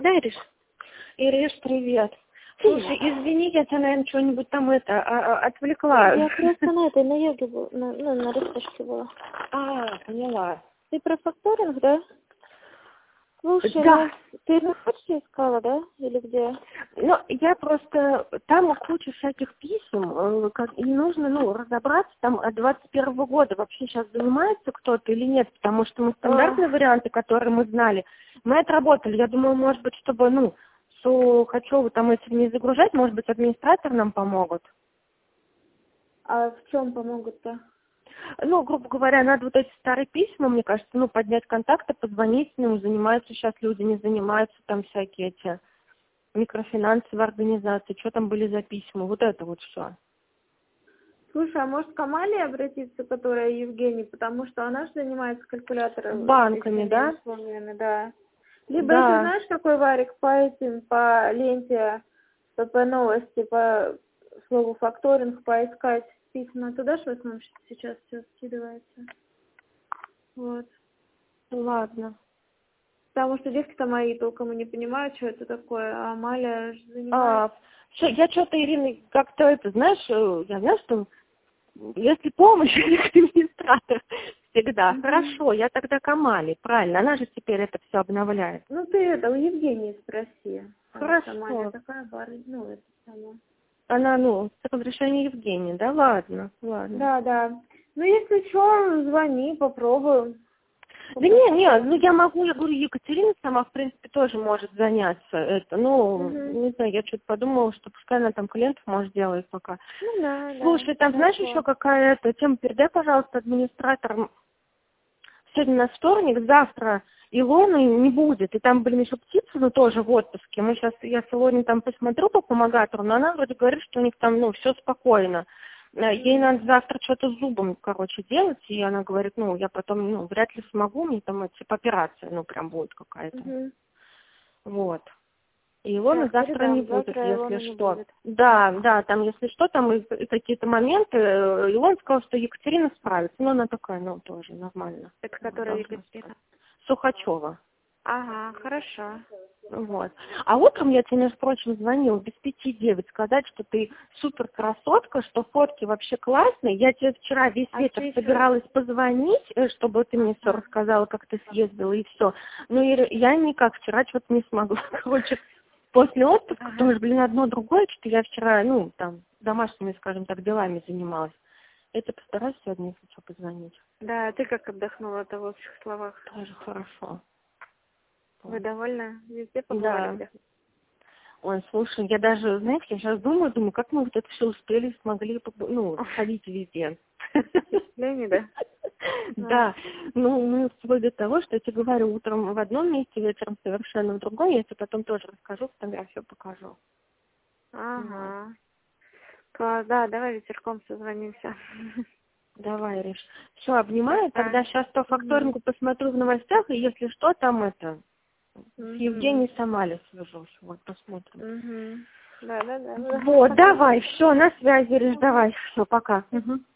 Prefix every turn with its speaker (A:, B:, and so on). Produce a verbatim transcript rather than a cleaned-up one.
A: Да, Ириш? Ириш, привет. Слушай, извини, я тебя, наверное, что-нибудь там это, а, а, отвлекла.
B: Я просто на этой, на йоге была, на, ну, на растяжке была.
A: А, поняла.
B: Ты про факторинг, да? Слушай,
A: Да.
B: ну, ты на почте искала, да? Или где?
A: Ну, я просто, там куча всяких писем, э, как, и нужно, ну, разобраться там от двадцать первого года, вообще сейчас занимается кто-то или нет, потому что мы стандартные
B: А.
A: варианты, которые мы знали, мы отработали. Я думаю, может быть, чтобы, ну, что хочу там этим не загружать, может быть, администратор нам помогут.
B: А в чем помогут-то?
A: Ну, грубо говоря, надо вот эти старые письма, мне кажется, ну, поднять контакты, позвонить с ним, занимаются сейчас люди, не занимаются там всякие эти микрофинансовые организации, что там были за письма, вот это вот все.
B: Слушай, а может к Амалии обратиться, которая Евгений, потому что она же занимается калькулятором.
A: Банками, да?
B: Условиями, да. Либо,
A: Да.
B: если знаешь, какой варик по этим, по ленте, по, по новости, по слову факторинг, поискать письма, туда же в основном сейчас все скидывается. Вот.
A: Ладно.
B: Потому что девки-то мои толком и не понимают, что это такое, а Амалия же занимается.
A: А, всё, я что-то, Ирина, как-то это, знаешь, э, я знаю, что если помощь, администратор всегда.
B: Мгм.
A: Хорошо, я тогда к Амале, правильно, она же теперь это все обновляет.
B: Ну ты это, у Евгении спроси. Потому что Амалия
A: Хорошо.
B: такая барыня, ну это сама.
A: Она, ну, с разрешения Евгения, да, ладно, ладно.
B: Да, да. Ну если что, звони, попробуем.
A: Да не, не, ну я могу, я говорю, Екатерина сама, в принципе, тоже может заняться это, ну,
B: Мгм.
A: не знаю, я что-то подумала, что пускай она там клиентов, может, делает пока.
B: Ну да,
A: Слушай,
B: да.
A: там знаешь
B: Хорошо.
A: еще какая-то тема, передай, пожалуйста, администраторам, сегодня у нас вторник, завтра Илоны не будет, и там, блин, еще птицы, ну, тоже в отпуске, мы сейчас, я с Илоной там посмотрю по помогатору, но она вроде говорит, что у них там, ну, все спокойно. Э, Ей надо завтра что-то с зубом, короче, делать, и она говорит, ну, я потом, ну, вряд ли смогу, мне там, типа, операция, ну, прям будет какая-то.
B: Угу.
A: Вот. И Илона
B: Так,
A: завтра не
B: передам,
A: будет,
B: завтра
A: если
B: Илона не
A: что.
B: будет.
A: Да, да, там, если что, там и, и какие-то моменты, э, Илон сказал, что Екатерина справится, но она такая, ну, тоже нормально.
B: Это
A: Ну,
B: которая
A: должна
B: Екатерина?
A: справиться. Сухачева.
B: Ага, хорошо.
A: Вот. А утром я тебе, между прочим, звонила без пяти девять сказать, что ты супер красотка, что фотки вообще классные. Я тебе вчера весь
B: А
A: вечер
B: ты
A: собиралась позвонить, э, чтобы ты мне все рассказала, как ты съездила и все. Но и я никак вчера что-то не смогла. Короче, после отпуска,
B: Ага.
A: потому что, блин, одно другое, что я вчера, ну, там, домашними, скажем так, делами занималась. Это постараюсь сегодня, если что, позвонить.
B: Да, ты как отдохнула в общих словах?
A: Тоже хорошо.
B: Вы довольны? Везде
A: Да.
B: побывали?
A: Ой, слушай, я даже, знаете, я сейчас думаю, думаю, как мы вот это все успели, смогли, побы- ну, сходить везде.
B: Впечатление, да?
A: Да, ну, мы вплоть до того, что я тебе говорю, утром в одном месте, вечером совершенно в другом, я тебе потом тоже расскажу, фотографию покажу.
B: Ага. Класс, да, давай вечерком созвонимся.
A: Давай, Риш. Все, обнимаю,
B: Пока.
A: тогда сейчас по факторингу посмотрю в новостях, и если что, там это, с
B: Мгм.
A: Евгенией Самале свяжусь, вот, посмотрим.
B: Мгм. Да, да, да.
A: Вот, давай, все, на связи, Риш, давай, все, пока. Мгм.